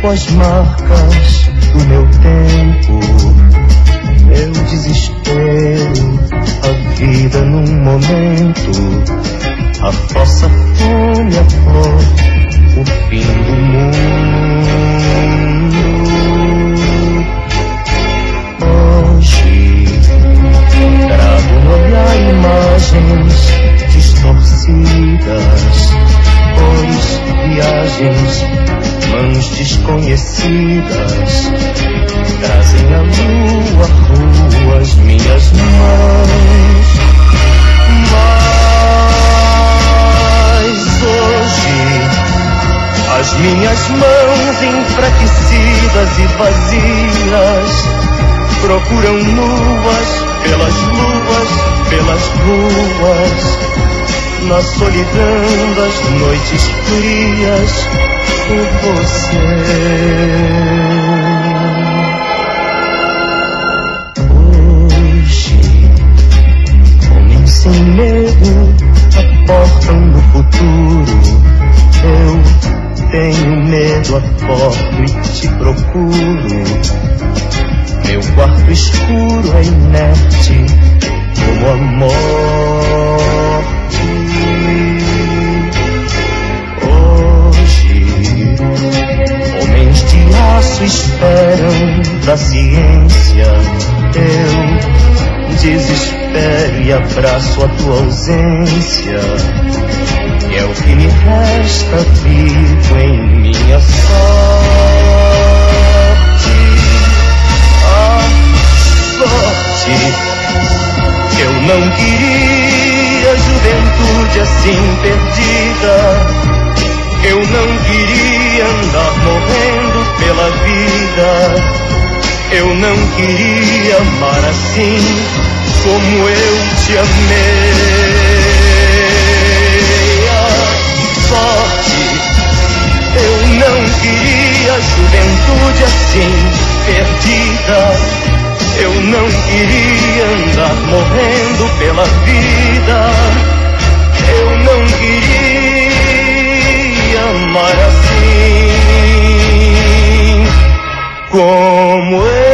corpo as marcas do meu tempo, meu desespero, a vida num momento, a falsa fome, a fome, o fim do mundo. Hoje trago no olhar imagens distorcidas, cores, viagens, mãos desconhecidas, trazem a lua, as minhas mãos. Mas hoje as minhas mãos enfraquecidas e vazias procuram nuas pelas luas, pelas ruas, na solidão das noites frias, por você. Hoje, homens sem medo aportam no futuro. Eu tenho medo, acordo e te procuro. Meu quarto escuro é inerte como a morte. Hoje, homens de aço esperam da ciência. Eu desespero e abraço a tua ausência. E é o que me resta vivo em minha sorte. A sorte. Eu não queria juventude assim perdida. Eu não queria andar morrendo pela vida. Eu não queria amar assim como eu te amei. Sorte, eu não queria juventude assim perdida. Eu não queria andar morrendo pela vida. Eu não queria amar assim como eu.